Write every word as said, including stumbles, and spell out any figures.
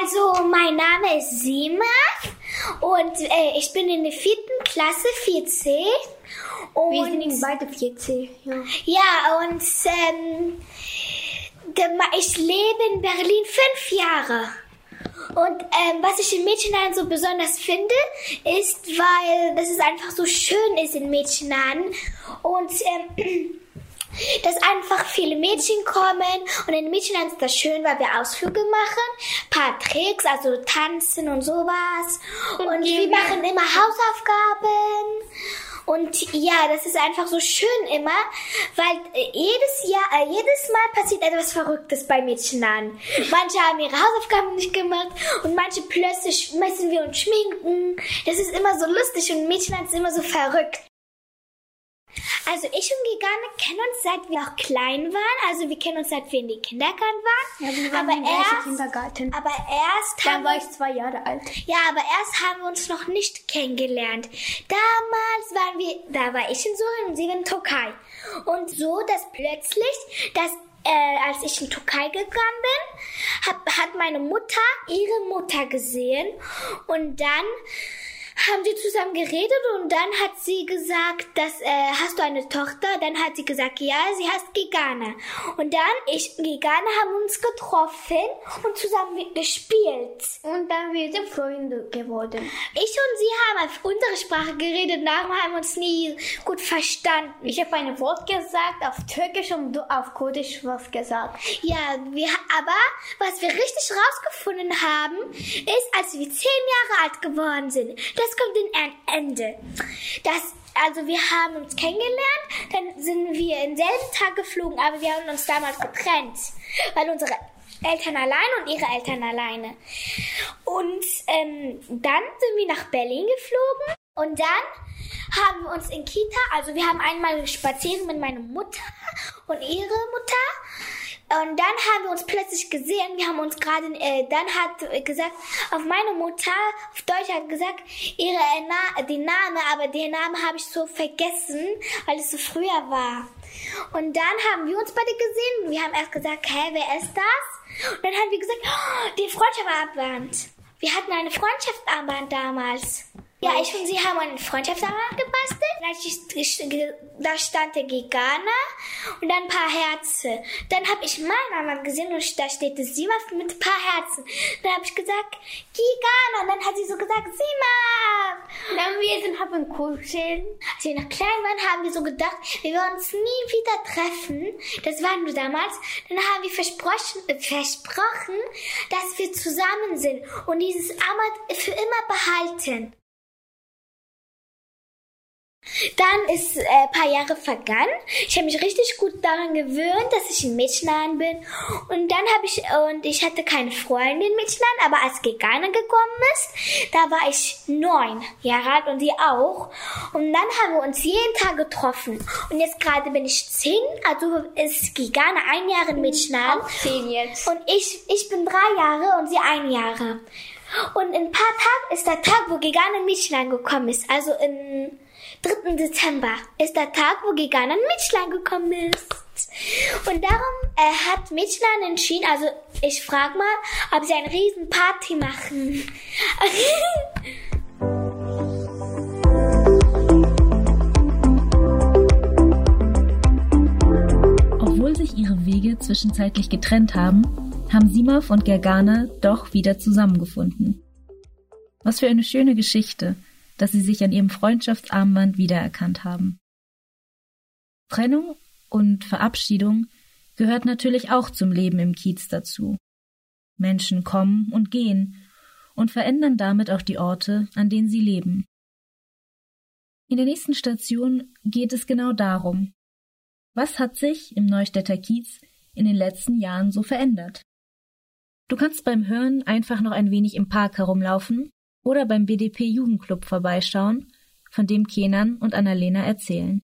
Also, mein Name ist Sima und äh, ich bin in der vierten Klasse, vier C. Und wir sind in beide vier C. Ja, ja und ähm, ich lebe in Berlin fünf Jahre. Und ähm, was ich in Mädchenladen so besonders finde, ist, weil das es einfach so schön ist in Mädchenladen und ähm, dass einfach viele Mädchen kommen und in Mädchenladen ist das schön, weil wir Ausflüge machen, ein paar Tricks, also tanzen und sowas und, und wir machen immer Hausaufgaben. Und ja, das ist einfach so schön immer, weil äh, jedes Jahr, äh, jedes Mal passiert etwas Verrücktes bei Mädchenladen. Manche haben ihre Hausaufgaben nicht gemacht und manche plötzlich müssen wir uns schminken. Das ist immer so lustig und Mädchenladen ist immer so verrückt. Also ich und Gegane kennen uns seit wir auch klein waren. Also wir kennen uns seit wir in die Kindergarten waren. Ja, wir waren aber im erst, Kindergarten. Aber erst haben da war ich zwei Jahre alt. Ja, aber erst haben wir uns noch nicht kennengelernt. Damals waren wir, da war ich in Syrien und sie in Türkei. Und so, dass plötzlich, dass äh, als ich in Türkei gegangen bin, hab, hat meine Mutter ihre Mutter gesehen und dann haben sie zusammen geredet und dann hat sie gesagt, dass, äh, hast du eine Tochter? Dann hat sie gesagt, ja, sie heißt Gegane. Und dann, ich und Gegane haben uns getroffen und zusammen gespielt. Und dann wir sind Freunde geworden. Ich und sie haben auf unsere Sprache geredet, darum haben wir uns nie gut verstanden. Ich habe ein Wort gesagt auf Türkisch und du auf Kurdisch was gesagt. Ja, wir, aber was wir richtig rausgefunden haben, ist, als wir zehn Jahre alt geworden sind, das kommt in ein Ende. Das, also wir haben uns kennengelernt, dann sind wir im selben Tag geflogen, aber wir haben uns damals getrennt, weil unsere Eltern alleine und ihre Eltern alleine. Und ähm, dann sind wir nach Berlin geflogen und dann haben wir uns in Kita, also wir haben einmal spazieren mit meiner Mutter und ihre Mutter. Und dann haben wir uns plötzlich gesehen, wir haben uns gerade, äh, dann hat gesagt, auf meine Mutter, auf Deutsch hat gesagt, ihre Na- die Name, aber den Namen habe ich so vergessen, weil es so früher war. Und dann haben wir uns beide gesehen, wir haben erst gesagt, hä, wer ist das? Und dann haben wir gesagt, oh, die Freundschaftsarmband. Wir hatten eine Freundschaftsarmband damals. Ja, ich und sie haben einen Freundschaftsarmband gebastelt. Da stand der Gegane und dann ein paar Herzen. Dann habe ich meinen Armband gesehen und da steht das Sima mit ein paar Herzen. Dann habe ich gesagt, Gegane. Und dann hat sie so gesagt, Sima. Und dann wir sind haben kuscheln. Als wir noch klein waren, haben wir so gedacht, wir werden uns nie wieder treffen. Das waren nur damals. Dann haben wir versprochen, äh, versprochen, dass wir zusammen sind und dieses Armband für immer behalten. Dann ist äh, ein paar Jahre vergangen. Ich habe mich richtig gut daran gewöhnt, dass ich in Mädchenladen bin. Und dann habe ich, und ich hatte keine Freundin in Mädchenladen, aber als Gegane gekommen ist, da war ich neun Jahre alt und sie auch. Und dann haben wir uns jeden Tag getroffen. Und jetzt gerade bin ich zehn, also ist Gegane ein Jahr in Mädchenladen. Auch zehn jetzt. Und ich, ich bin drei Jahre und sie ein Jahre. Und in ein paar Tagen ist der Tag, wo Gegane in Mädchenladen gekommen ist. Also in dritten Dezember ist der Tag, wo Gegane in Mädchenladen gekommen ist. Und darum äh, hat Mädchenladen entschieden, also ich frage mal, ob sie eine riesen Party machen. Obwohl sich ihre Wege zwischenzeitlich getrennt haben, haben Simaf und Gergana doch wieder zusammengefunden. Was für eine schöne Geschichte, dass sie sich an ihrem Freundschaftsarmband wiedererkannt haben. Trennung und Verabschiedung gehört natürlich auch zum Leben im Kiez dazu. Menschen kommen und gehen und verändern damit auch die Orte, an denen sie leben. In der nächsten Station geht es genau darum. Was hat sich im Neustädter Kiez in den letzten Jahren so verändert? Du kannst beim Hören einfach noch ein wenig im Park herumlaufen oder beim B D P-Jugendclub vorbeischauen, von dem Kenan und Annalena erzählen.